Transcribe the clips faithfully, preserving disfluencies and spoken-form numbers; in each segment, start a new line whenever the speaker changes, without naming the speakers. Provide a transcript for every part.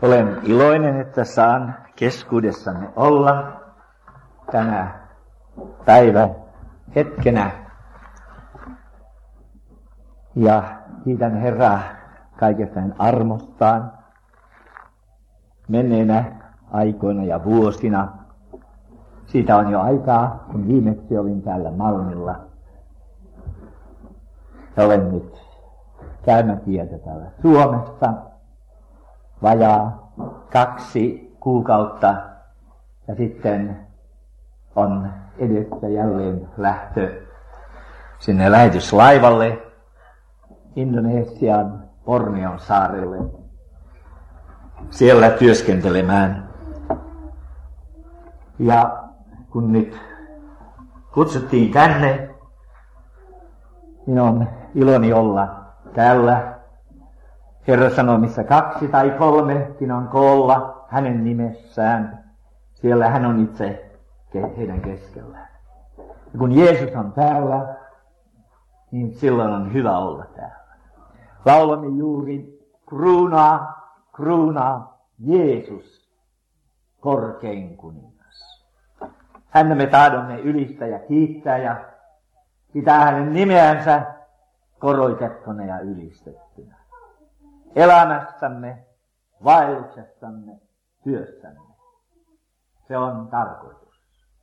Olen iloinen, että saan keskuudessanne olla tänä päivä hetkenä. Ja kiitän Herraa kaikesta hänen armostaan menneinä aikoina ja vuosina. Siitä on jo aikaa, kun viimeksi olin täällä Malmilla. Ja olen nyt käymätietä täällä Suomessa vajaa kaksi kuukautta. Ja sitten on edessä jälleen lähtö sinne lähetyslaivalle Indonesian Borneon saarelle siellä työskentelemään. Ja kun nyt kutsuttiin tänne, niin on iloni olla täällä. Herra sanoi, missä kaksi tai kolmekin on koolla hänen nimessään, siellä hän on itse heidän keskellään. Ja kun Jeesus on täällä, niin silloin on hyvä olla täällä. Laulamme juuri kruunaa, kruunaa Jeesus, korkein kuningas. Häntä me tahdomme ylistää ja kiittää ja pitää hänen nimeänsä koroitettuna ja ylistettynä. Elämässämme, vaelluksessamme, työssämme. Se on tarkoitus.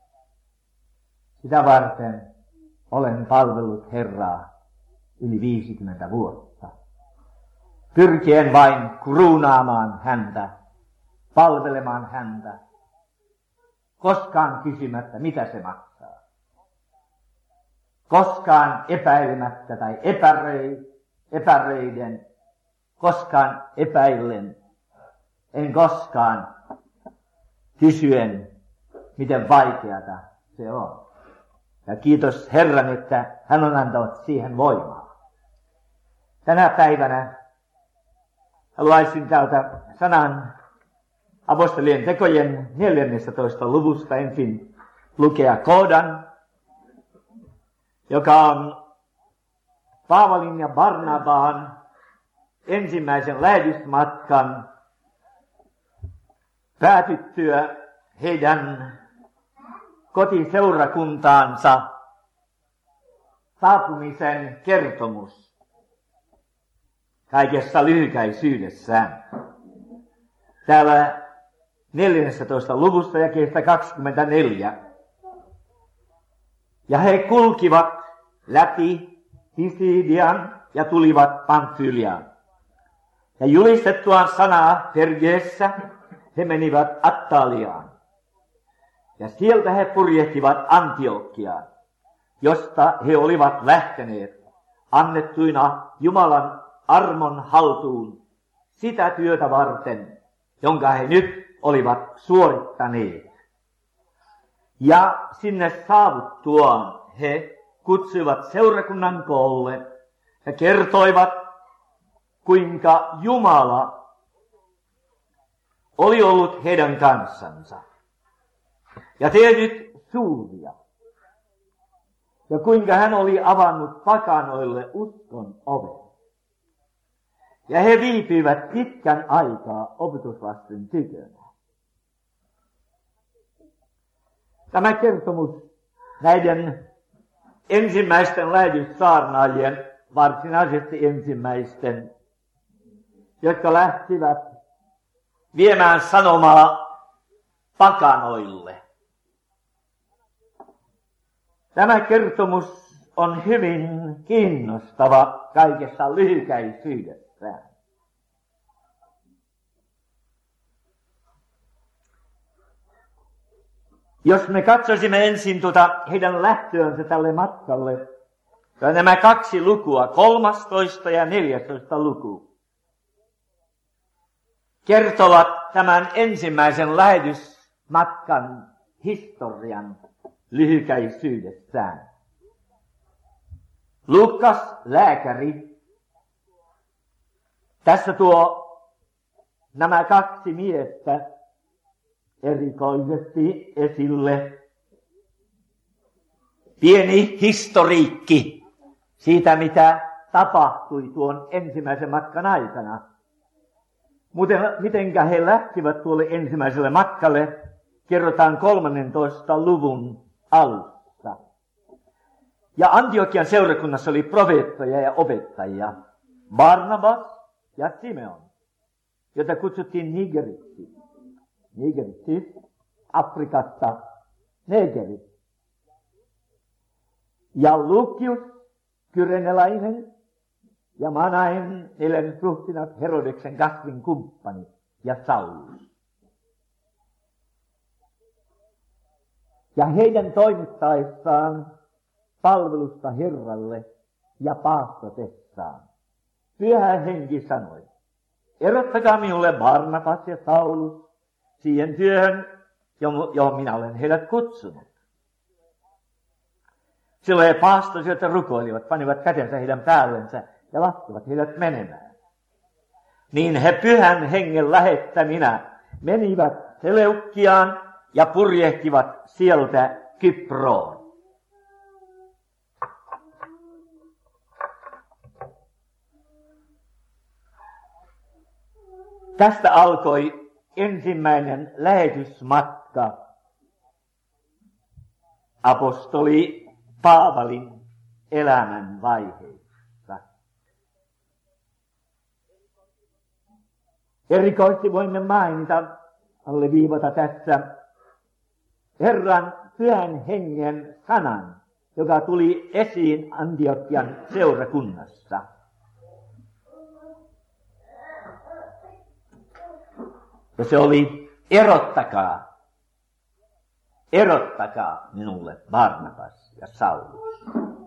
Sitä varten olen palvellut Herraa yli viisikymmentä vuotta. Pyrkien vain kruunaamaan häntä, palvelemaan häntä, koskaan kysymättä, mitä se maksaa. Koskaan epäilemättä tai epäröi, epäröiden, koskaan epäillen, en koskaan kysyen, miten vaikeata se on. Ja kiitos Herran, että hän on antanut siihen voimaa. Tänä päivänä haluaisin täältä sanan apostolien tekojen neljännestätoista luvusta ensin lukea kohdan, joka on Paavalin ja Barnabaan ensimmäisen lähetysmatkan päätyttyä heidän kotiseurakuntaansa saapumisen kertomus kaikessa lyhykäisyydessään. Täällä neljännestätoista luvusta jakeesta kaksikymmentäneljä. Ja he kulkivat läpi Pisidian ja tulivat Pamfyliaan. Ja julistettuaan sanaa Pergeessä he menivät Attaliaan. Ja sieltä he purjehtivat Antiokiaan, josta he olivat lähteneet annettuina Jumalan armon haltuun sitä työtä varten, jonka he nyt olivat suorittaneet. Ja sinne saavuttuaan he kutsuivat seurakunnan koolle ja kertoivat, kuinka Jumala oli ollut heidän kanssansa ja tehnyt suuria. Ja kuinka hän oli avannut pakanoille uskon oven. Ja he viipyivät pitkän aikaa opetuslasten tykönä. Tämä kertomus näiden ensimmäisten lähetyssaarnaajien, varsinaisesti ensimmäisten, jotka lähtivät viemään sanomaa pakanoille. Tämä kertomus on hyvin kiinnostava kaikessa lyhykäisyydessään. Jos me katsoisimme ensin tuota heidän lähtöönsä tälle matkalle, nämä kaksi lukua, kolmastoista ja neljästoista luku, kertovat tämän ensimmäisen lähetysmatkan historian lyhykäisyydessään. Lukas, lääkäri, tässä tuo nämä kaksi miestä erikoisesti esille. Pieni historiikki siitä, mitä tapahtui tuon ensimmäisen matkan aikana. Mutta mitenkä he lähtivät tuolle ensimmäiselle matkalle, kerrotaan kolmannentoista luvun alussa. Ja Antiokian seurakunnassa oli profeettoja ja opettajia, Barnabas ja Simeon, jota kutsuttiin Nigeriksi. Nigeriksi, Afrikasta Negeri. Ja Lukius, kyrenelainen, ja Manaen neljännes ruhtinas Herodeksen kasvin kumppani ja Saulus. Ja heidän toimittaessaan palvelusta Herralle ja paastotessaan Pyhä Henki sanoi, erottakaa minulle Barnabas ja Saulus siihen työhön, johon minä olen heidät kutsunut. Silloin he paastosivat ja rukoilivat, panivat kätensä heidän päällensä ja laskivat heidät menemään. Niin he Pyhän Hengen lähettäminä menivät Seleukkiaan ja purjehtivat sieltä Kyproon. Tästä alkoi ensimmäinen lähetysmatka apostoli Paavalin elämän vaiheissa. Erikoisesti voimme mainita, alleviivata tässä, Herran Pyhän Hengen sanan, joka tuli esiin Antiokian seurakunnassa. Ja se oli, erottakaa, erottakaa minulle Barnabas ja Saulus.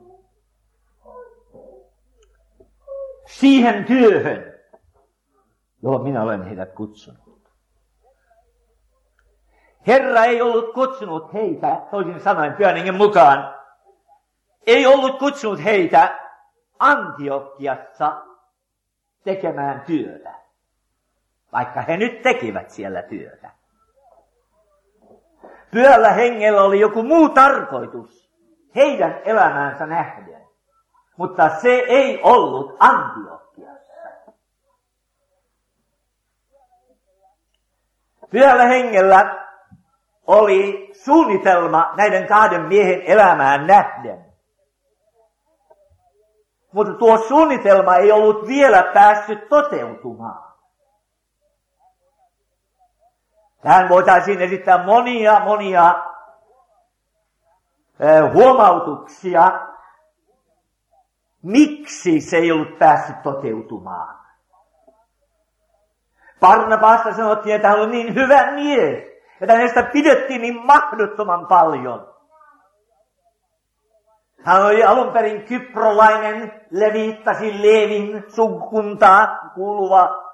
Siihen työhön, johon minä olen heidät kutsunut. Herra ei ollut kutsunut heitä, toisin sanoen Pyhän Hengen mukaan, ei ollut kutsunut heitä Antiokiassa tekemään työtä, vaikka he nyt tekivät siellä työtä. Pyhällä Hengellä oli joku muu tarkoitus heidän elämäänsä nähden, mutta se ei ollut Antiokiassa. Pyhällä Hengellä oli suunnitelma näiden kahden miehen elämään nähden. Mutta tuo suunnitelma ei ollut vielä päässyt toteutumaan. Tähän voitaisiin esittää monia, monia eh, huomautuksia, miksi se ei ollut päässyt toteutumaan. Barnabasta sanottiin, että hän oli niin hyvä mies, että hänestä pidettiin niin mahdottoman paljon. Hän oli alun perin kyprolainen, leviittasi Leevin sukukuntaan kuuluva.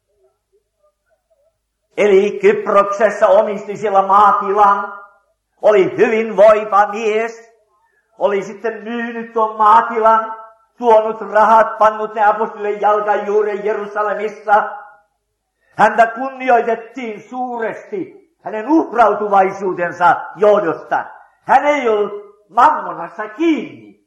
Eli Kyproksessa omisti siellä maatilan, oli hyvinvoiva mies, oli sitten myynyt tuon maatilan, tuonut rahat, pannut ne apostolien jalkajuureen Jerusalemissa. Häntä kunnioitettiin suuresti hänen uhrautuvaisuutensa johdosta. Hän ei ollut mammonassa kiinni.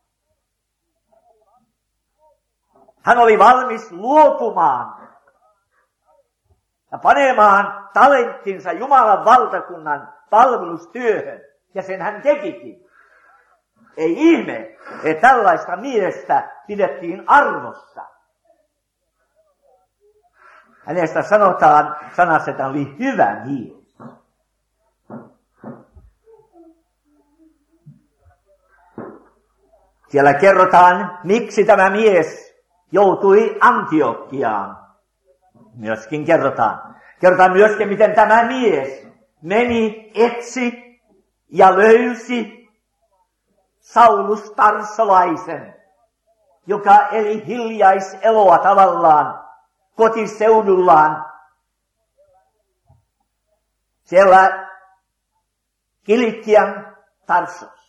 Hän oli valmis luopumaan ja panemaan talenttinsa Jumalan valtakunnan palvelustyöhön. Ja sen hän tekikin. Ei ihme, että tällaista miestä pidettiin arvossa. Hänestä sanotaan sanassa, että hän oli hyvä mies. Siellä kerrotaan, miksi tämä mies joutui Antiokiaan. Myöskin kerrotaan. Kerrotaan myöskin, miten tämä mies meni, etsi ja löysi Saulus Tarsolaisen, joka eli hiljaiseloa tavallaan kotiseudullaan. Siellä Kilikian Tarsossa.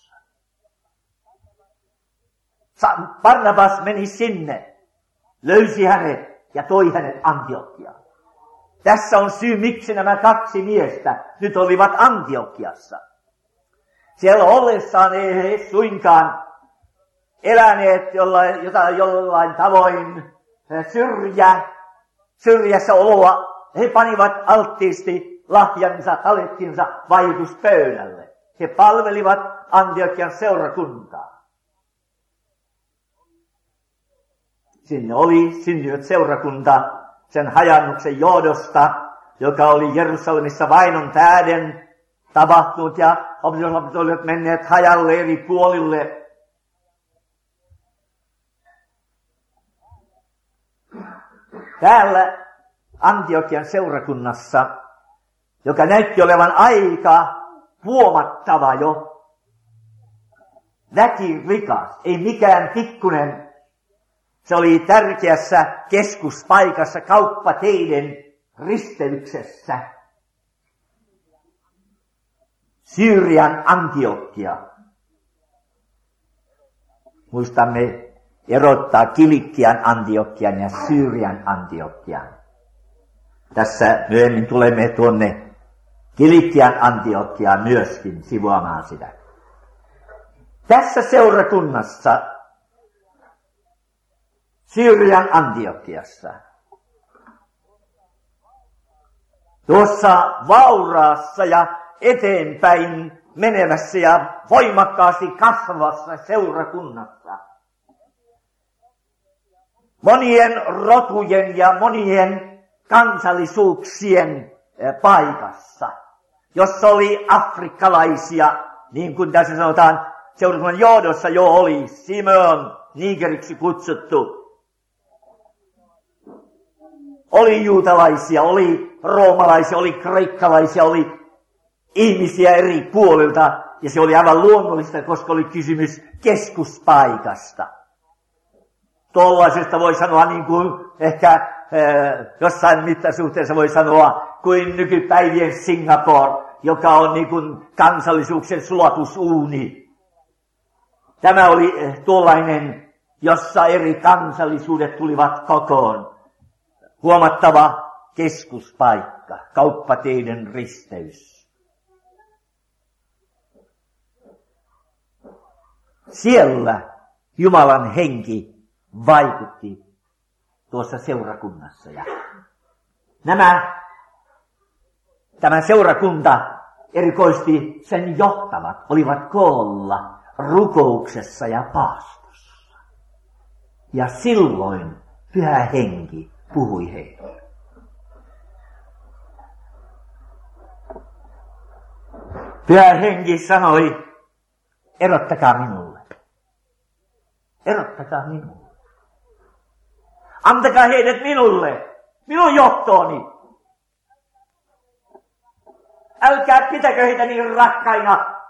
Barnabas meni sinne, löysi hänet ja toi hänet Antiokiaan. Tässä on syy, miksi nämä kaksi miestä nyt olivat Antiokiassa. Siellä ollessaan ei he suinkaan eläneet jollain, jotain, jollain tavoin syrjä syrjässä oloa, he panivat alttiisti lahjansa, talettinsa vaikutuspöydälle. He palvelivat Antiokian seurakuntaa. Sinne oli syntynyt seurakunta sen hajannuksen johdosta, joka oli Jerusalemissa vainon tähden tapahtunut, ja opetuslapset olivat menneet hajalle eri puolille. Täällä Antiokian seurakunnassa, joka näytti olevan aika huomattava jo, väkirikas, ei mikään pikkunen. Se oli tärkeässä keskuspaikassa kauppateiden risteyksessä. Syyrian Antiokia. Muistamme erottaa Kilikian Antiokian ja Syyrian Antiokian. Tässä myöhemmin tulemme tuonne Kilikian Antiokiaan myöskin sivuamaan sitä. Tässä seurakunnassa, Syyrian Antiokiassa, tuossa vauraassa ja eteenpäin menevässä ja voimakkaasti kasvavassa seurakunnassa, monien rotujen ja monien kansallisuuksien paikassa, jossa oli afrikkalaisia, niin kuin tässä sanotaan, seurakunnan johdossa jo oli Simeon Nigeriksi kutsuttu. Oli juutalaisia, oli roomalaisia, oli kreikkalaisia, oli ihmisiä eri puolilta, ja se oli aivan luonnollista, koska oli kysymys keskuspaikasta. Tuollaisesta voi sanoa niin kuin ehkä eh, jossain mittasuhteessa voi sanoa kuin nykypäivien Singapore, joka on niin kuin kansallisuuksien sulatusuuni. Tämä oli eh, tuollainen, jossa eri kansallisuudet tulivat kokoon. Huomattava keskuspaikka, kauppateiden risteys. Siellä Jumalan henki vaikutti tuossa seurakunnassa. Ja nämä, tämä seurakunta, erikoisesti sen johtavat, olivat koolla rukouksessa ja paastossa. Ja silloin Pyhä Henki puhui heille. Pyhä Henki sanoi, erottakaa minulle. Erottakaa minulle. Antakaa heidät minulle, minun johtooni. Älkää pitäkö heitä niin rakkaina.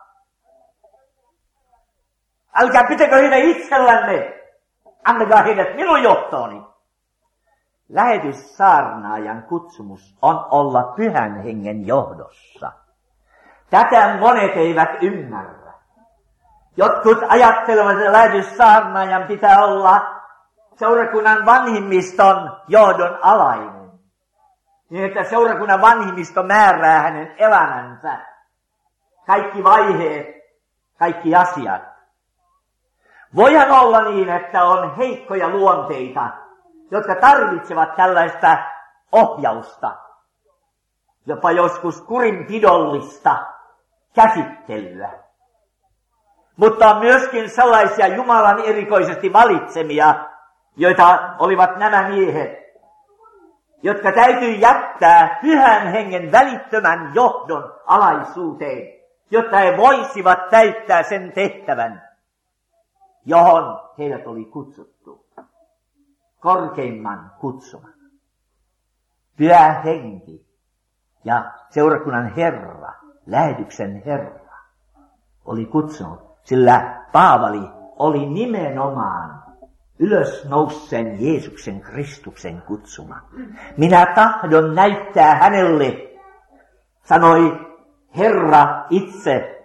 Älkää pitäkö heitä itsellänne. Antakaa heidät minun johtooni. Lähetyssaarnaajan kutsumus on olla Pyhän Hengen johdossa. Tätä monet eivät ymmärrä. Jotkut ajattelevat, että lähetyssaarnaajan pitää olla seurakunnan vanhimmiston johdon alainen. Niin, että seurakunnan vanhimmisto määrää hänen elämänsä. Kaikki vaiheet, kaikki asiat. Voihan olla niin, että on heikkoja luonteita, jotka tarvitsevat tällaista ohjausta. Jopa joskus kurinpidollista käsittelyä. Mutta on myöskin sellaisia Jumalan erikoisesti valitsemia, joita olivat nämä miehet, jotka täytyy jättää Pyhän Hengen välittömän johdon alaisuuteen, jotta he voisivat täyttää sen tehtävän, johon heidät oli kutsuttu. Korkeimman kutsuman. Pyhä Henki ja seurakunnan Herra, lähetyksen Herra, oli kutsunut, sillä Paavali oli nimenomaan ylösnousseen Jeesuksen Kristuksen kutsuma. Minä tahdon näyttää hänelle, sanoi Herra itse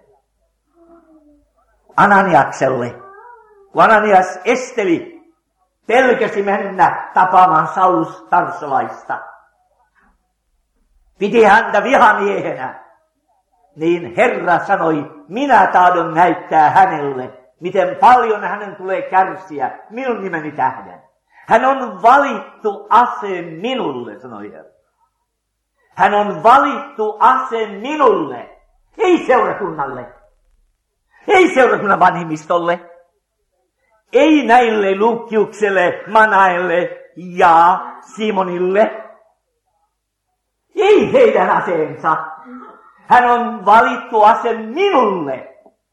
Ananiakselle, kun Ananias esteli, pelkäsi mennä tapaamaan Saulus Tarsolaista. Piti häntä vihamiehenä, niin Herra sanoi, minä tahdon näyttää hänelle, miten paljon hänen tulee kärsiä minun nimeni tähden. Hän on valittu ase minulle, sanoi Herra. Hän on valittu ase minulle, ei seurakunnalle, ei seurakunnan vanhimmistolle, ei näille Lukiukselle, Manaelle ja Simonille, ei heidän aseensa. Hän on valittu ase minulle.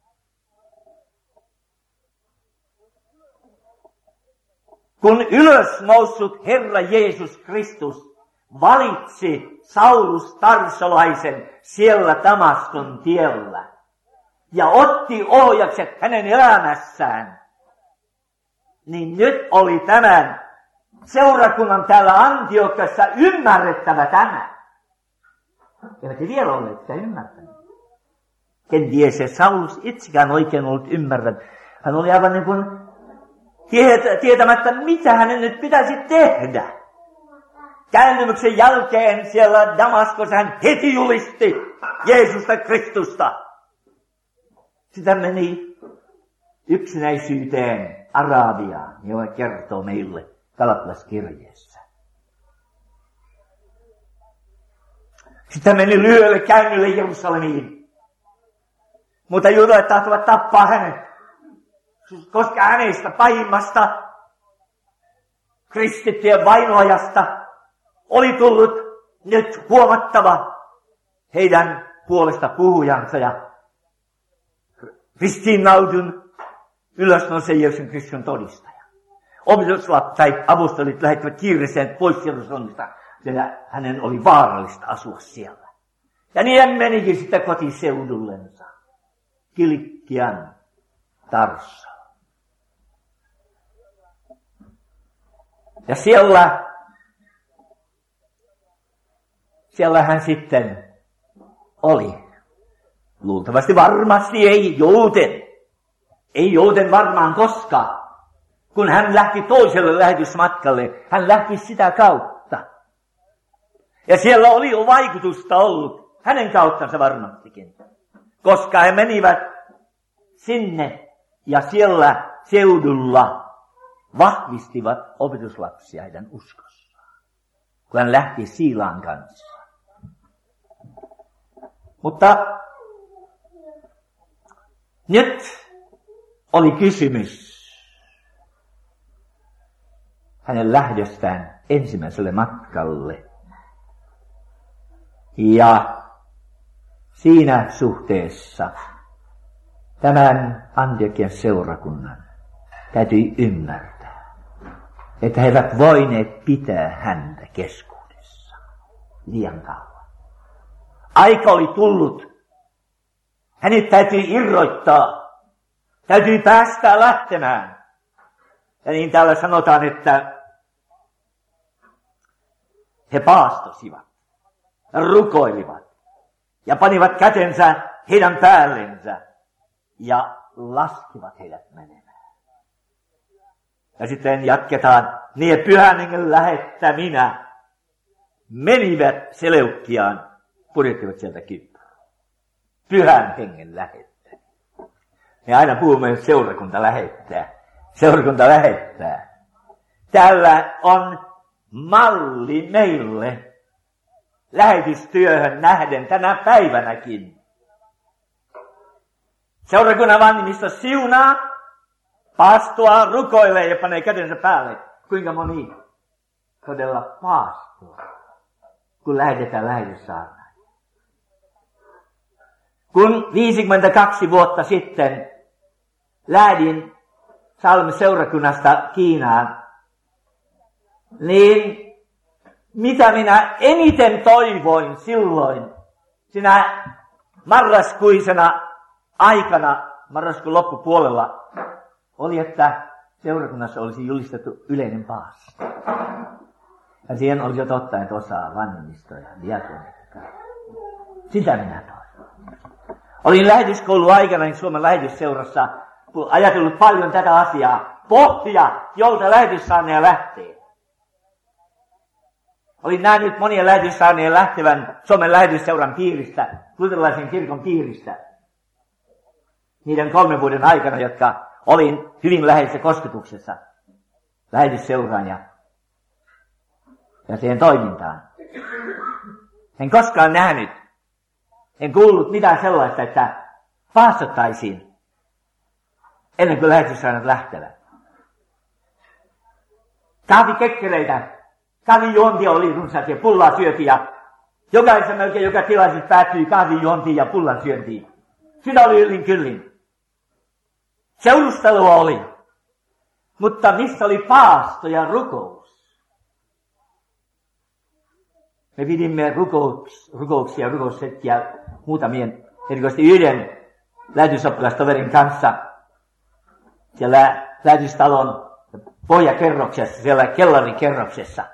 Kun ylös noussut Herra Jeesus Kristus valitsi Saulus Tarsolaisen siellä Damaskon tiellä ja otti ohjakset hänen elämässään, niin nyt oli tämän seurakunnan täällä Antiokiassa ymmärrettävä tämä. Eivät he vielä olleet sitä ymmärtäneet. Kenties se Saulus itsekään oikein ollut ymmärtänyt. Hän oli aivan niin kuin tietämättä, mitä hänen nyt pitäisi tehdä. Kääntymyksen jälkeen siellä Damaskossa hän heti julisti Jeesusta Kristusta. Sitä meni yksinäisyyteen Arabiaan, joka kertoo meille Galatalaskirjeessä. Sitä meni lyhyelle käynnille Jerusalemiin. Mutta juutalaiset tahtovat tappaa hänet, koska hänestä pahimmasta kristittyjen vainoajasta oli tullut nyt huomattava heidän puolesta puhujansa ja ristiinnaudun ylösnouseen Jeesuksen Kristuksen todistaja. Opetuslapset tai apostolit lähettivät kiireeseen pois Jerusalemista, sillä hänen oli vaarallista asua siellä. Ja niin hän menikin sitten kotiseudullensa, Kilikian Tarsoon. Ja siellä, siellä hän sitten oli. Luultavasti varmasti ei jouten. Ei jouten varmaan koskaan. Kun hän lähti toiselle lähetysmatkalle, hän lähti sitä kautta. Ja siellä oli jo vaikutusta ollut hänen kauttansa varmastikin. Koska he menivät sinne ja siellä seudulla vahvistivat opetuslapsia heidän uskossaan. Kun hän lähti Siilaan kanssa. Mutta nyt oli kysymys hänen lähdöstään ensimmäiselle matkalle. Ja siinä suhteessa tämän Antiokian seurakunnan täytyy ymmärtää, että he eivät voineet pitää häntä keskuudessa liian kauan. Aika oli tullut. Hänet täytyy irrottaa. Täytyy päästää lähtemään. Ja niin täällä sanotaan, että he paastosivat, rukoilivat ja panivat kätensä heidän päällensä ja laskivat heidät menemään. Ja sitten jatketaan, niin Pyhän Hengen lähettäminä menivät Seleukiaan, purjettivat sieltä Kyproon. Pyhän Hengen lähettäminen. Me aina puhumme, että seurakunta lähettää. Seurakunta lähettää. Täällä on malli meille lähetystyöhön nähden tänä päivänäkin. Seurakunnan vanhimmisto siunaa, paastoa, rukoilee ja panee kätensä päälle. Kuinka moni todella paastoa, kun lähetetään lähetyssaarnaan. Kun viisikymmentäkaksi vuotta sitten lähdin Salmen seurakunnasta Kiinaan, niin mitä minä eniten toivoin silloin, sinä marraskuisena aikana, marraskuun loppupuolella, oli, että seurakunnassa olisi julistettu yleinen paasto. Ja siihen olisi jo ottaen osaa vanhemmistoa ja diakonia. Sitä minä toivon. Olin lähetyskoulun aikana niin Suomen lähetysseurassa ajatellut paljon tätä asiaa, pohtia, jolta lähetyssaarneja lähtee. Olin nähnyt monia lähetyssaarneja lähtevän Suomen lähetysseuran piiristä, luterilaisen kirkon piiristä. Niiden kolmen vuoden aikana, jotka olin hyvin läheisessä kosketuksessa lähetysseuraan ja, ja siihen toimintaan. En koskaan nähnyt, en kuullut mitään sellaista, että paastottaisiin ennen kuin lähetyssaarnat lähtevät. Kahvikekkeleitä, kahvijuontia oli runsaasti ja pullaa syötiin ja jokaisen melkein joka tilaisuus päättyi kahvijuontiin ja pullan syöntiin. Sitä oli yllin kyllin. Seurustelua oli, mutta missä oli paasto ja rukous? Me pidimme rukouks, rukouksia ja rukoussetkiä muutamien, erikoisesti yhden lähetysoppilastoverin kanssa siellä lähetystalon pohjakerroksessa, siellä kellarikerroksessa.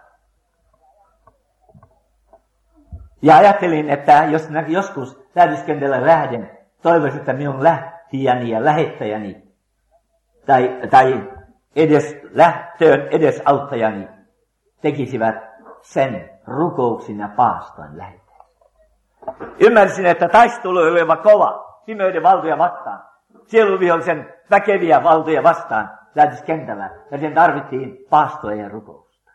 Ja ajattelin, että jos joskus lähetyskentällä lähden, toivoisin, että minun lähtijäni ja lähettäjäni tai, tai edes lähtöön edesauttajani tekisivät sen rukouksin ja paastoin lähettäjän. Ymmärsin, että taistelu oli oleva kova pimeyden valtoja vastaan, sieluvihollisen väkeviä valtoja vastaan lähetyskentällä, ja sen tarvittiin paastoa ja rukousta.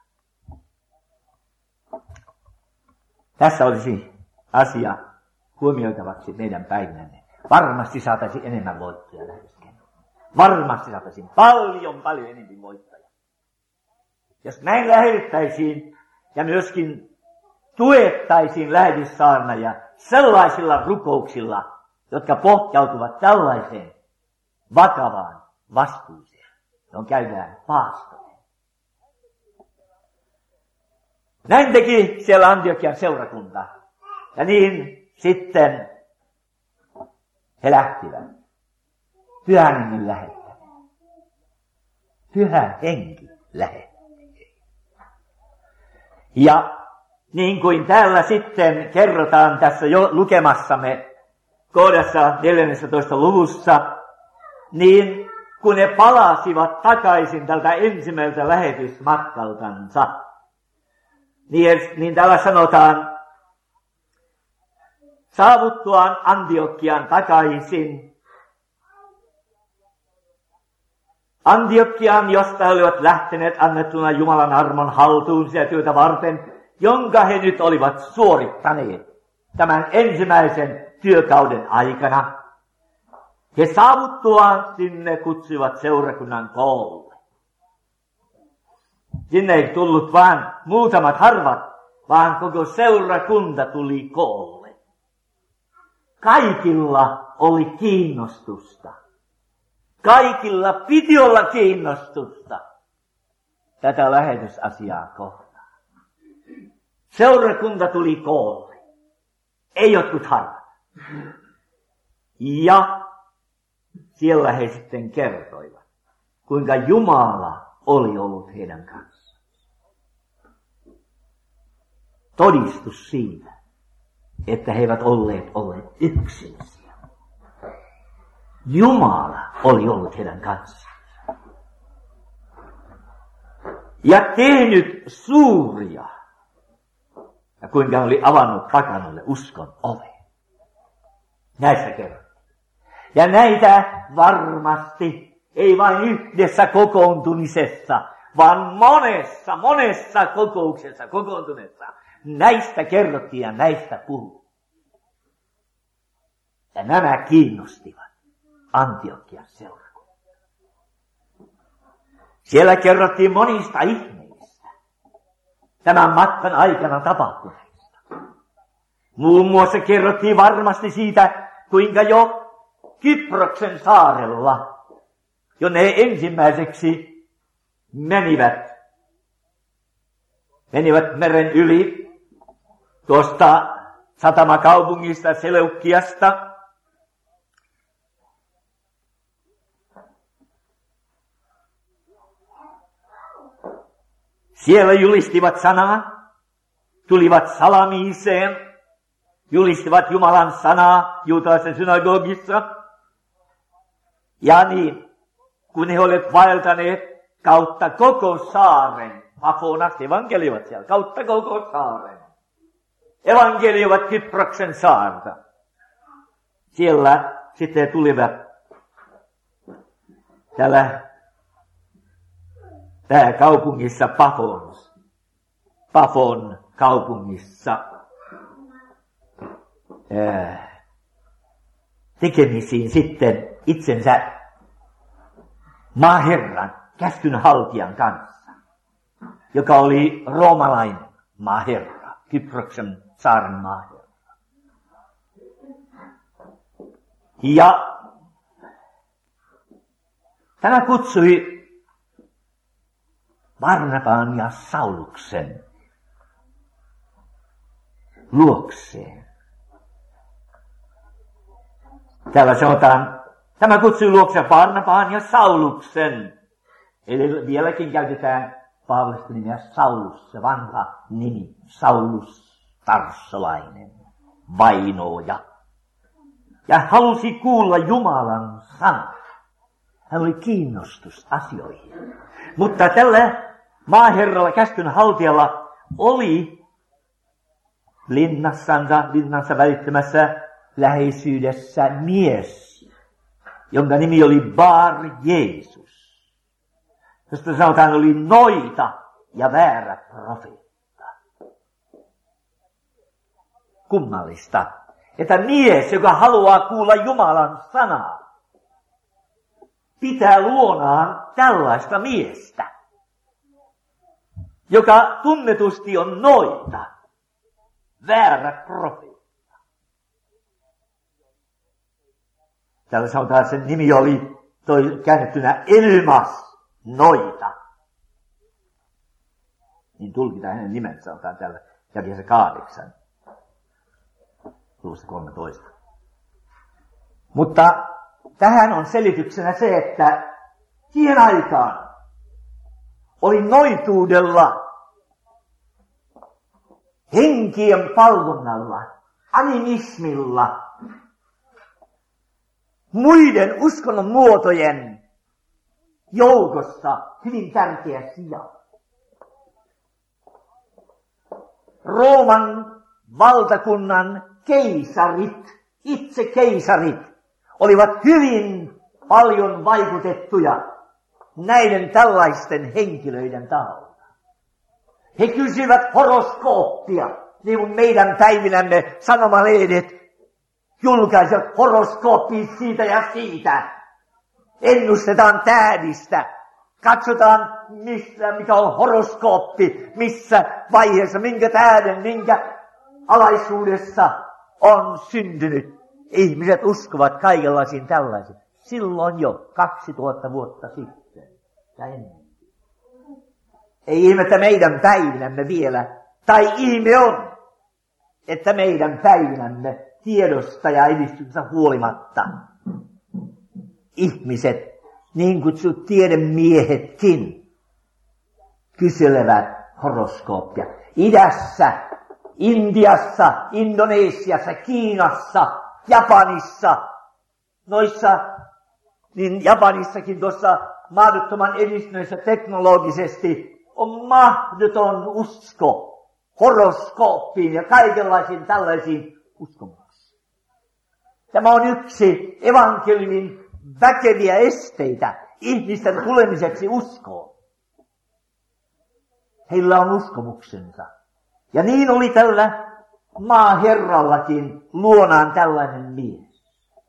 Tässä olisi asia huomioitavaksi meidän päivänne. Varmasti saataisiin enemmän voittoja lähetyskentällä. Varmasti saataisiin paljon, paljon enemmän voittoja. Jos näin lähetettäisiin ja myöskin tuettaisiin lähetyssaarnaajia sellaisilla rukouksilla, jotka pohjautuvat tällaiseen vakavaan vastuuseen, johon käydään paastoja. Näin teki siellä Antiokian seurakunta. Ja niin sitten he lähtivät. Pyhän hengen lähettäminen. Pyhä henki lähetti. Ja niin kuin täällä sitten kerrotaan tässä jo lukemassamme kohdassa neljännentoista luvussa, niin kun ne palasivat takaisin tältä ensimmäiseltä lähetysmatkaltansa, niin, niin täällä sanotaan, saavuttuaan Antiokian takaisin, Antiokian, josta he olivat lähteneet annettuna Jumalan armon haltuun sitä työtä varten, jonka he nyt olivat suorittaneet tämän ensimmäisen työkauden aikana. He saavuttuaan sinne kutsuivat seurakunnan koolle. Sinne ei tullut vain muutamat harvat, vaan koko seurakunta tuli koolle. Kaikilla oli kiinnostusta. Kaikilla piti olla kiinnostusta tätä lähetysasiaa kohtaan. Seurakunta tuli koolle. Ei jotkut harvat. Ja siellä he sitten kertoivat, kuinka Jumala oli ollut heidän kanssaan. Todistus siitä, että he eivät olleet olleet yksinisiä. Jumala oli ollut heidän kanssaan. Ja tehnyt suuria. Ja kuinka oli avannut takanalle uskon oven. Näistä kerrotaan. Ja näitä varmasti ei vain yhdessä kokoontumisessa, vaan monessa, monessa kokouksessa, kokoontuneessa. Näistä kerrottiin ja näistä puhuttiin. Ja nämä kiinnostivat Antiokian seurakuntaa. Siellä kerrottiin monista ihmeistä tämän matkan aikana tapahtuneista. Muun muassa kerrottiin varmasti siitä, kuinka jo Kyproksen saarella, jonne he ensimmäiseksi menivät, menivät meren yli tuosta satamakaupungista Seleukiasta. Siellä julistivat sanaa, tulivat Salamiiseen, julistivat Jumalan sanaa juutalaisen synagogissa. Ja niin, kun he olivat vaeltaneet kautta koko saaren, Pafonasta evankelioivat siellä, kautta koko saaren. Evankelioivat Kyproksen saarta. Siellä sitten tulivat täällä pääkaupungissa Pafon, Pafon kaupungissa ää, tekemisiin sitten itsensä maaherran, käskynhaltijan kanssa, joka oli roomalainen maaherra, Kyproksen saaren maaherra. Ja tämä kutsui Barnabaan ja Sauluksen luokseen. Täällä sanotaan, tämä kutsui luokseen Barnabaan ja Sauluksen. Eli vieläkin käytetään Paavallista nimeä Saulus, se vanha nimi, Saulus Tarsolainen, vainooja. Ja halusi kuulla Jumalan sanaa. Hän oli kiinnostus asioihin. Mutta tällä maaherralla, käskynhaltijalla oli linnassansa, linnansa välittömässä läheisyydessä mies, jonka nimi oli Bar Jeesus. Josta sanotaan, oli noita ja väärä profeetta. Kummallista, että mies, joka haluaa kuulla Jumalan sanaa, pitää luonaan tällaista miestä, joka tunnetusti on noita, väärä profeetta. Täällä sanotaan, että sen nimi oli toi käännettynä Elmas, noita. Niin tulkitaan hänen nimensä, sanotaan täällä jakeessa kahdeksan, luvussa kolmetoista. Mutta tähän on selityksenä se, että siihen aikaan oli noituudella, henkien palvonnalla, animismilla, muiden uskonnon muotojen joukossa hyvin tärkeä sija. Rooman valtakunnan keisarit, itse keisarit, olivat hyvin paljon vaikutettuja näiden tällaisten henkilöiden taholta. He kysyvät horoskooppia, niin kuin meidän päivinämme sanomalehdet julkaisevat horoskooppia siitä ja siitä. Ennustetaan tähdistä, katsotaan missä, mikä on horoskooppi, missä vaiheessa, minkä tähden, minkä alaisuudessa on syntynyt. Ihmiset uskovat kaikenlaisiin tällaisiin. Silloin jo kaksituhatta vuotta sitten ja ennen. Ei ihmettä meidän päivinämme vielä, tai ihme on, että meidän päivinämme tiedosta ja edistyksestä huolimatta ihmiset, niin kutsut tiedemiehetkin, kyselevät horoskooppia. Idässä, Intiassa, Indonesiassa, Kiinassa, Japanissa, noissa, niin Japanissakin tuossa mahdottoman edistyneessä teknologisesti on mahdoton usko horoskooppiin ja kaikenlaisiin tällaisiin uskomuksiin. Tämä on yksi evankeliumin väkeviä esteitä ihmisten tulemiseksi uskoon. Heillä on uskomuksensa. Ja niin oli tällä maaherrallakin luonaan tällainen mies.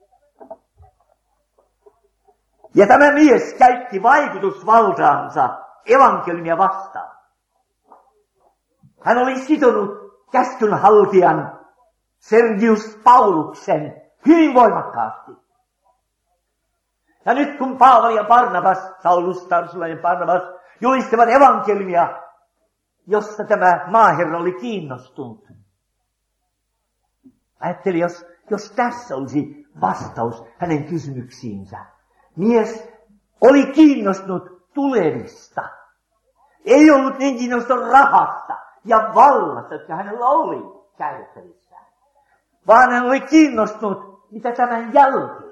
Ja tämä mies käytti vaikutusvaltaansa evankeliumia vastaan. Hän oli sitonut käskynhaltijan Sergius Pauluksen hyvin voimakkaasti. Ja nyt kun Paavali ja Barnabas, Saulus, Tarsolainen Barnabas, julistivat evankeliumia, josta tämä maaherra oli kiinnostunut. Ajattelin, jos, jos tässä olisi vastaus hänen kysymyksiinsä. Mies oli kiinnostunut tulevista. Ei ollut niin kiinnostunut rahasta ja vallasta, jotka hänellä oli käytettävissään. Vaan hän oli kiinnostunut, mitä tämän jälkeen.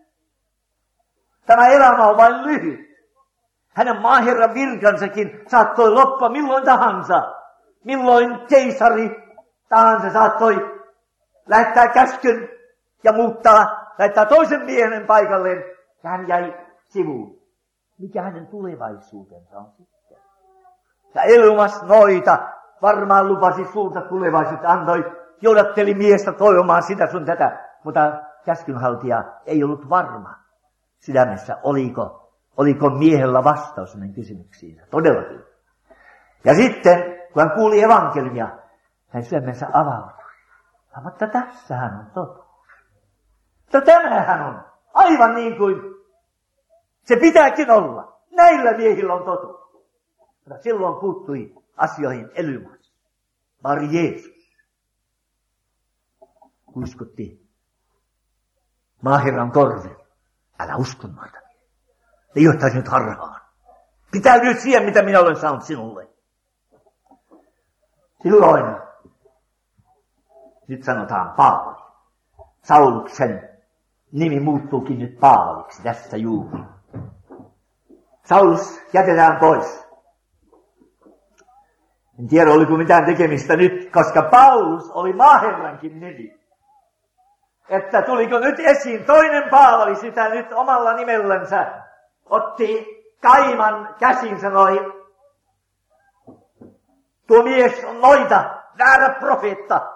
Tämä elämä on vain lyhyt. Hänen maaherran virkansakin saattoi loppua milloin tahansa. Milloin keisari tahansa saattoi lähettää käskyn ja muuttaa, lähettää toisen miehen paikalleen. Ja hän jäi sivuun. Mikä hänen tulevaisuutensa on sitten? Ja Elimas noita varmaan lupasi sulta tulevaisuutta, antoi, johdatteli miestä toivomaan sitä sun tätä. Mutta käskynhaltija ei ollut varma sydämessä, oliko, oliko miehellä vastaus hänen kysymyksiinsä. Todellakin. Ja sitten, kun hän kuuli evankeliumia, hän sydämensä avautui. Ja, mutta tässähän on totuus. Mutta tämähän on aivan niin kuin se pitääkin olla. Näillä miehillä on totuus. Mutta silloin puuttui asioihin Elimas. Bar Jeesus kuiskutti maaherran korville. Älä usko noita. Ne johtaisi nyt harhaan. Pitäydy siihen, mitä minä olen saanut sinulle. Silloin, nyt sanotaan Paavali. Sauluksen nimi muuttuukin nyt Paavaliksi tässä juuri. Saulus jätetään pois. En tiedä, oliko mitään tekemistä nyt, koska Paulus oli maaherrankin nimi. Että tuliko nyt esiin toinen Paavali sitä nyt omalla nimellänsä. Otti kaiman käsin, sanoi, tuo mies on noita, väärä profeetta.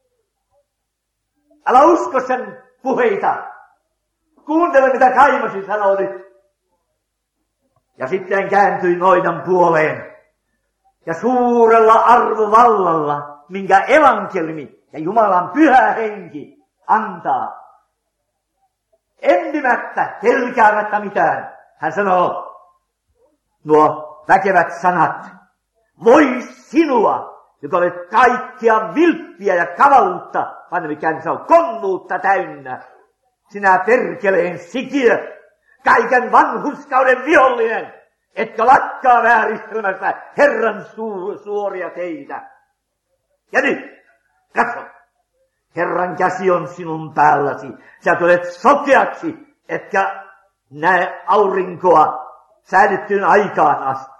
Älä usko sen puheita. Kuuntele, mitä kaimasi sanoo nyt. Ja sitten kääntyi noidan puoleen. Ja suurella arvovallalla, minkä evankeliumi ja Jumalan pyhä henki antaa. Empimättä, pelkäämättä mitään. Hän sanoo, nuo väkevät sanat. Voi sinua, joka olet kaikkia vilppiä ja kavaluutta, vaan mikä se on konnuutta täynnä. Sinä perkeleen sikiö, kaiken vanhurskauden vihollinen, etkä lakkaa vääristelemästä Herran suur, suoria teitä. Ja nyt, katso, Herran käsi on sinun päälläsi. Sä tulet sokeaksi, etkä näe aurinkoa säädettyyn aikaan asti.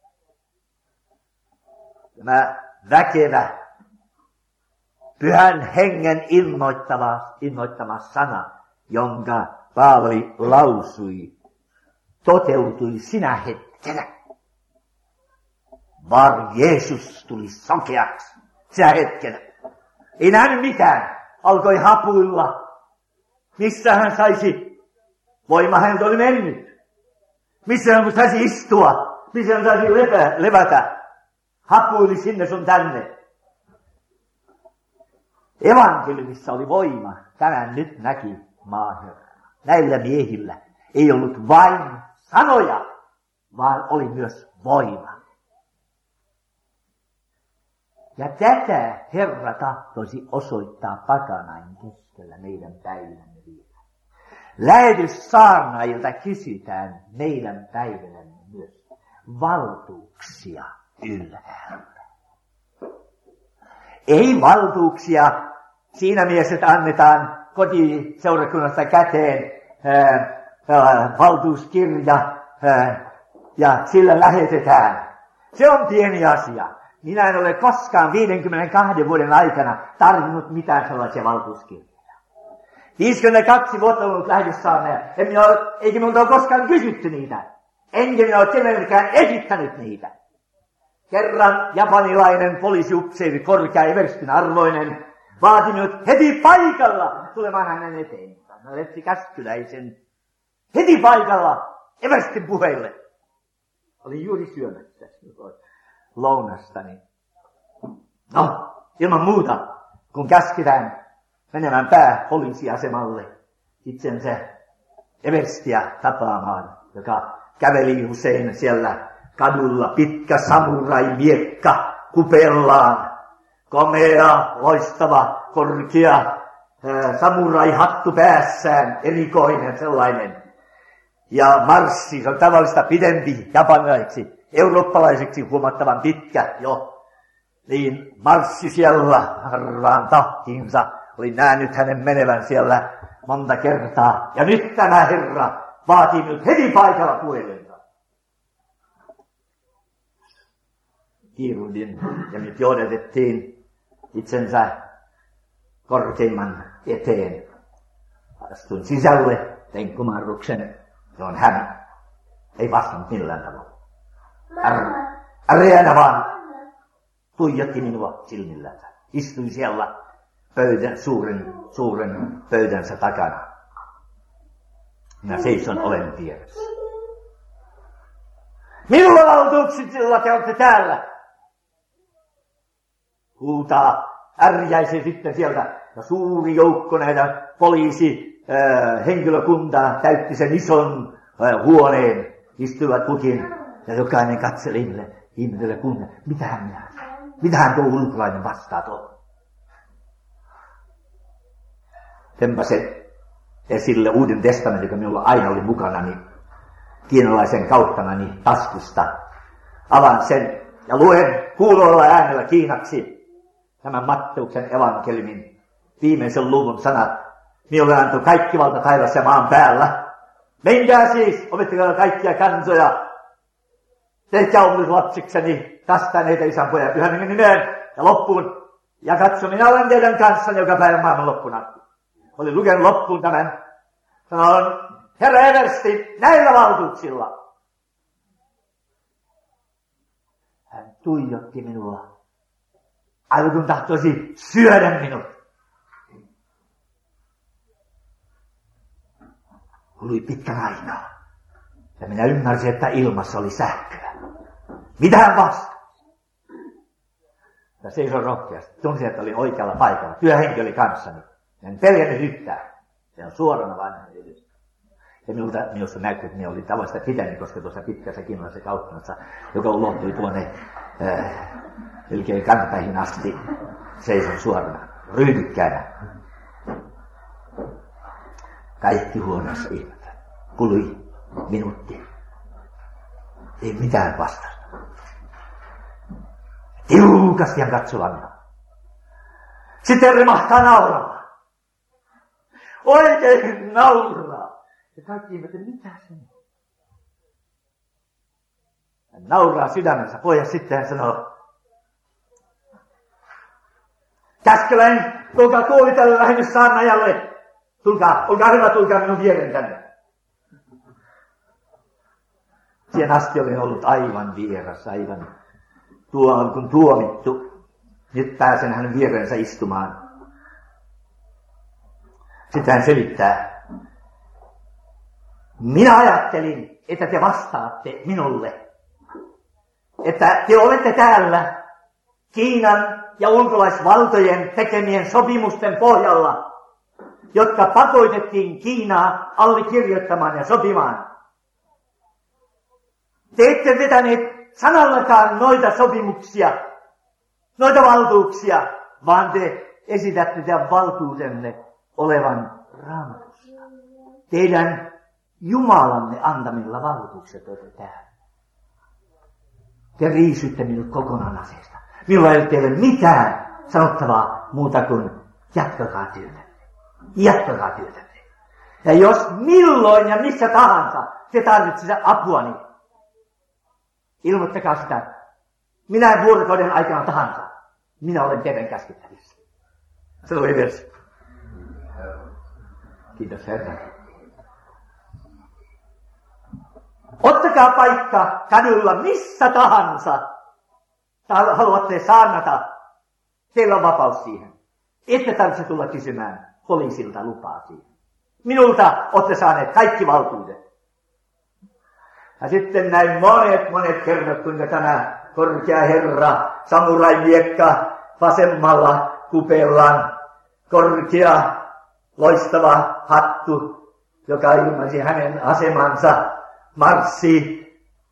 Tämä väkevä, pyhän hengen innoittava, innoittama sana, jonka Paavali lausui, toteutui sinä hetkenä. Bar Jeesus tuli sokeaksi sinä hetkenä. Ei nähnyt mitään. Alkoi hapuilla. Missä hän saisi? Voima häntä oli mennyt. Missä hän saisi istua? Missä hän saisi lepä, levätä? Hapuili sinne sun tänne. Evankeliumissa oli voima. Tämän nyt näki maaherra. Näillä miehillä ei ollut vain sanoja, vaan oli myös voima. Ja tätä Herra tahtoisi osoittaa pakanain keskellä meidän päivänämme vielä. Lähetyssaarnaajilta kysytään meidän päivänämme myös valtuuksia ylhäältä. Ei valtuuksia siinä mielessä, että annetaan kotiseurakunnasta käteen ää, ää, valtuuskirja ää, ja sillä lähetetään. Se on pieni asia. Minä en ole koskaan viidenkymmenenkahden vuoden aikana tarvinnut mitään sellaisia valtuuskirjoja. viisikymmentäkaksi vuotta ollut lähetyssaarnaaja, eikä minulta ole koskaan kysytty niitä. Enkä minä ole kenellekään esittänyt niitä. Kerran japanilainen poliisiupseeri, korkea everstin arvoinen, vaati minut heti paikalla tulemaan hänen eteen. Hän letti käskyläisen heti paikalla everstin puheille. Olin juuri syömässä lounastani. No, ilman muuta, kun käsketään menemään pääpoliisiasemalle itsensä everstiä tapaamaan, joka käveli usein siellä kadulla, pitkä samurai-miekka kupellaan, komea, loistava, korkea äh, samurai-hattu päässään, erikoinen sellainen. Ja marssi, se on tavallista pidempi japanilaiseksi, eurooppalaiseksi huomattavan pitkä jo. Niin marssi siellä harvaan tahtiinsa, olin nähnyt hänen menevän siellä monta kertaa. Ja nyt tämä herra vaatii minut heti paikalla puhelinta. Kiiruhdin ja nyt johdatettiin itsensä korkeimman eteen. Astuin sisälle, tein kumarruksen, se on hän. Ei vastannut millään tavalla. Hän, Ariana vaan tuijotti minua silmillänsä. Istui siellä pöydän, suuren, suuren pöydänsä takana. Minä seison oven vieressä. Minulla valtuuksilla te olette täällä. Huutaa, ärjäisi sitten sieltä. Ja suuri joukko näitä poliisi äh, henkilökuntaa täytti sen ison äh, huoneen. Istuivat kukin ja jokainen katseli ihmiselle, ihmiselle kunne. Mitähän minä? Mitähän tuo ulkolainen vastaa tuohon? Tempasen esille Uuden testamentin, joka minulla aina oli mukana, niin kiinalaisen kauttani taskusta. Avaan sen ja luen kuulolla äänellä kiinaksi tämän Matteuksen evankeliumin viimeisen luvun sanat. Minulle antoi kaikki valta taivassa ja maan päällä. Menkää siis, opettakaa kaikkia kansoja. Tehkää omille lapsikseni, kastaneita isän pojan ja pyhän nimeen ja loppuun. Ja katso, minä olen teidän kanssanne joka päivä maailman loppuun asti. Olin lukenut loppuun tämän. Sanoin, Herra eversti, näillä valtuuksilla. Hän tuijotti minua. Aivan kun tahtoisi syödä minut. Kului pitkän aikaa. Ja minä ymmärsin, että ilmassa oli sähköä. Mitä hän vastasi? Ja seisoin rohkeasti. Tunsin, että olin oikealla paikalla. Työhenki oli kanssani. En pelännyt yhtään. Se on suorana vain hänen edessä. Ja minusta, minusta näytti, että minä olin tavallista pitänyt, koska tuossa pitkässä kiinalaisessa kauppanassa, joka ulottui tuonne äh, melkein kantapäihin asti, seison suorana, ryhdykkäänä. Kaikki huoneessa ihmettä. Kului minuutti. Ei mitään vastausta. Tiukasti hän katsoi minua. Sitten remahtaa nauramaan. Oikein nauraa. Ja kaikki ihmettä, mitä se on? Hän nauraa sydämensä pois, sitten hän sanoo, käskeläin, tulkaa kuulitella lähemmäs saarnaajalle. Tulkaa, olkaa hyvä, tulkaa minun viereen tänne. Siihen asti olin ollut aivan vieras, aivan tuo, kun tuomittu. Nyt pääsen hänen viereensä istumaan. Sitten hän selittää. Minä ajattelin, että te vastaatte minulle. Että te olette täällä Kiinan ja ulkolaisvaltojen tekemien sopimusten pohjalla, jotka pakotettiin Kiinaa allekirjoittamaan ja sopimaan. Te ette vetäneet sanallakaan noita sopimuksia, noita valtuuksia, vaan te esitätte tämän valtuutenne olevan Raamatusta. Teidän Jumalanne antamilla valtuukset olette täällä. Te riisytte minut kokonaan asiasta. Minulla ei teille mitään sanottavaa muuta kuin jatkakaa työtänne. Jatkakaa työtänne. Ja jos milloin ja missä tahansa te tarvitsette apuani, ilmoittakaa sitä. Minä vuorokauden aikana tahansa. Minä olen teidän käskyttävissä. Se oli versi. Kiitos Herra. Ottakaa paikka kadulla missä tahansa. Haluatte saarnata. Teillä on vapaus siihen. Ette tarvitse tulla kysymään poliisilta lupaa siihen. Minulta olette saaneet kaikki valtuudet. Ja sitten näin monet, monet kerrat, kuinka tämä korkea herra, samurai-miekka vasemmalla kupellaan, korkea, loistava hattu, joka ilmaisi hänen asemansa, marssi,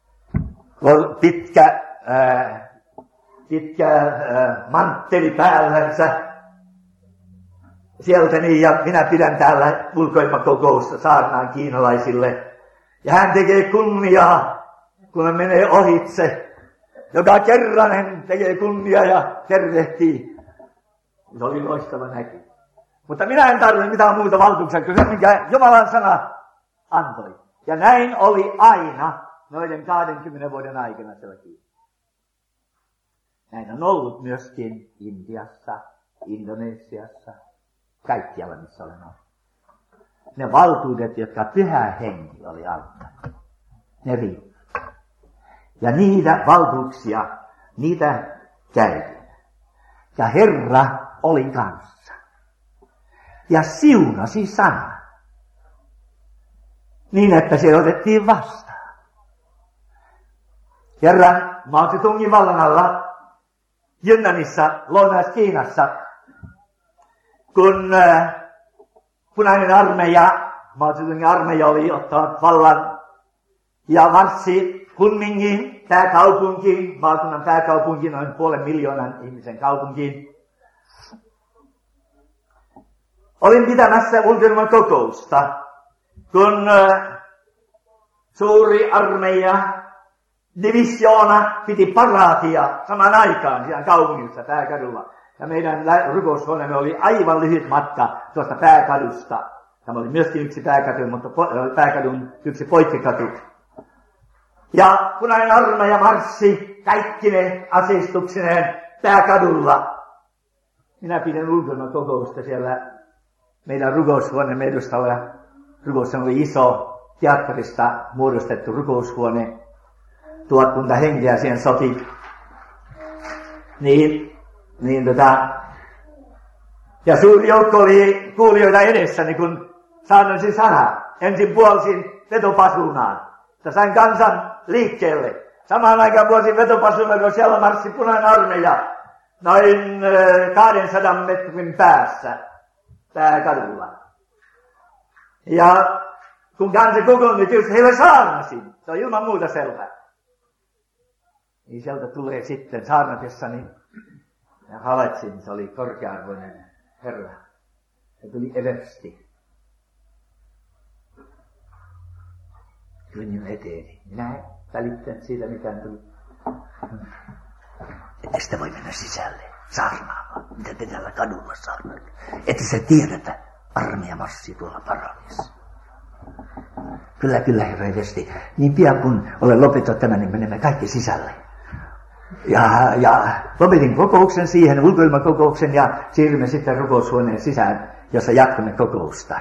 pitkä, ää, pitkä ää, mantteli päällänsä. Sieltä niin, ja minä pidän täällä ulkoilmakokousta saarnaan kiinalaisille. Ja hän tekee kunniaa, kun hän menee ohitse. Joka kerran hän tekee kunniaa ja tervehtii. Se oli loistava näky. Mutta minä en tarvitse mitään muuta valtuuksia kuin se, minkä Jumalan sana antoi. Ja näin oli aina noiden kahdenkymmenen vuoden aikana selkeä. Näin on ollut myöskin Intiassa, Indonesiassa, kaikkialla missä olen ollut. Ne valtuudet, jotka Pyhä Henki oli antanut, ne riitti. Ja niitä valtuuksia, niitä käytin. Ja Herra oli kanssa. Ja siunasi sana. Niin, että se otettiin vastaan. Herra Mao Zedongin vallan alla Yunanissa, Lounais-Kiinassa, kun äh, punainen armeija, Mao Zedongin armeija oli ottanut vallan ja marssi Kunmingin pääkaupunkiin, maakunnan pääkaupunkiin, noin puolen miljoonan ihmisen kaupunkiin. Olin pitämässä ulkoilman kokousta, kun äh, suuri armeija, divisioona piti paraatia samaan aikaan siellä kaupungissa pääkadulla. Ja meidän rukoushuoneemme oli aivan lyhyt matka tuosta pääkadusta. Tämä oli myöskin yksi pääkatu, mutta po- pääkadun yksi poikkikatu. Ja punainen armeija marssi kaikkine aseistuksineen pääkadulla. Minä pidän ulkoilman kokousta siellä meidän rukoushuoneemme edustalla. Rukoushuone oli iso, teatterista muodostettu rukoushuone. Tuhatkunta henkeä siihen soti. Niin, niin tota, ja suuri joukko oli kuulijoita edessäni, kun saarnasin sana. Ensin puolsin vetopasuunaan, että sain kansan liikkeelle. Samaan aikaan puolsin vetopasuunaan, kun siellä marssi punainen armeija noin kahdensadan metrin päässä pääkadulla. Ja kun kansa kokoontui, tietysti heille saarnasin. Se on ilman muuta selvää. Niin sieltä tulee sitten saarnatessani, ja havaitsin, se oli korkea-arvoinen herra. Se tuli eversti. Tuli minun eteeni. Minä en välittänyt siitä mitään tuli. Ette sitä voi mennä sisälle saarnaamaan. Mitä te täällä kadulla saarnaat? Ette se tiedetä. Armeija marssii tuolla paraniassa. Kyllä, kyllä, herra eversti. Niin pian kun olen lopettanut tämän, niin menemme kaikki sisälle. Ja, ja lopetin kokouksen siihen, ulkoilmakokouksen, ja siirrymme sitten rukoushuoneen sisään, jossa jatkamme kokousta.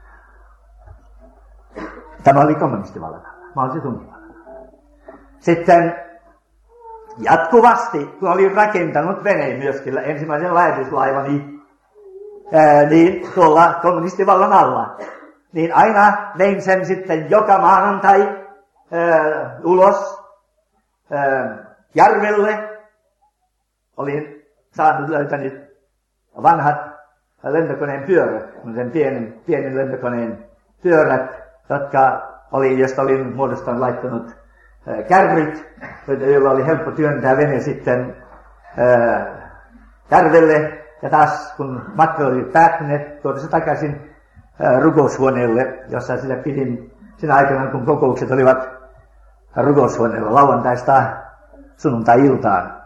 Tämä oli kommunistivallan alla. Mao Zedongin vallan alla. Sitten jatkuvasti, kun olin rakentanut veneen myöskin, ensimmäisen lähetyslaivani, ää, niin tuolla kommunistivallan alla, niin aina vein sen sitten joka maanantai ää, ulos ää, järvelle. Olin saanut löytänyt vanhat lentokoneen pyörät, sen pienen, pienen lentokoneen pyörät, jotka oli, josta olin muodostaan laittanut äh, kärryt, joilla oli helppo työntää vene sitten äh, järvelle. Ja taas kun matka oli päättynyt, tuotiin se takaisin äh, rukoushuoneelle, jossa sitä pidin siinä aikana, kun kokoukset olivat rukoushuoneella lauantaista sunnuntai-iltaan.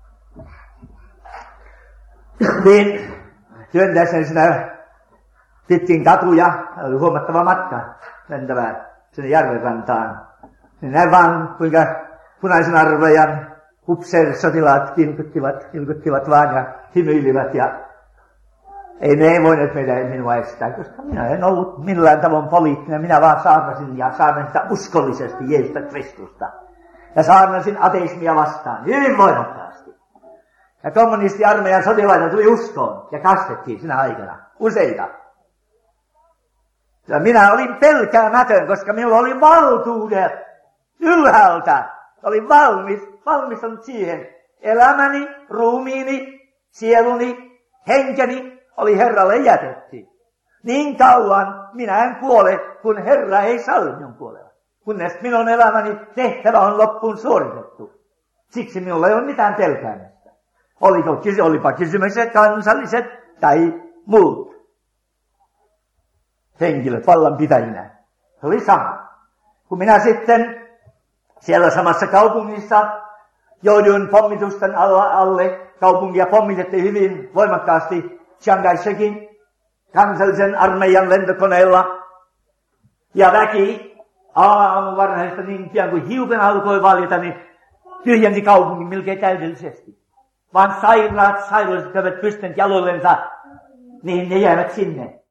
Niin työntäisin sinä pitkin katuja, oli huomattava matka lentävää sinne järvenrantaan. Niin näin vaan, kuinka punaisen armeijan upseerisotilaat kilkuttivat, kilkuttivat vaan ja hymyilivät. Ja ei ne ei voineet meidän minua estää, koska minä en ollut millään tavoin poliittinen. Minä vaan saarnasin ja saarnasin sitä uskollisesti Jeesusta Kristusta. Ja saarnasin ateismia vastaan hyvin voimakkaasti. Ja kommunistiarmeijan sotilaita tuli uskoon ja kastettiin sinä aikana useita. Ja minä olin pelkäämätön, koska minulla oli valtuudet ylhäältä. Olin valmis, valmistunut siihen. Elämäni, ruumiini, sieluni, henkeni oli Herralle jätetty. Niin kauan minä en kuole, kun Herra ei salli minun kuoleva. Kunnes minun elämäni tehtävä on loppuun suoritettu. Siksi minulla ei ole mitään pelkäämistä. Oliko, olipa kysymykset kansalliset tai muut henkilöt vallanpitäjinä. Se oli sama. Kun minä sitten siellä samassa kaupungissa jouduin pommitusten alla, alle, kaupunkia pommitettiin hyvin voimakkaasti Chiang Kai-shekin kansallisen armeijan lentokoneella. Ja väki aamun varhaista niin pian kuin hiukan alkoi valjeta, niin tyhjensi kaupungin melkein täydellisesti. Vaan sairaat, sairaalliset, jotka eivät pystyneet jaloillensa, niin ne jäivät sinne.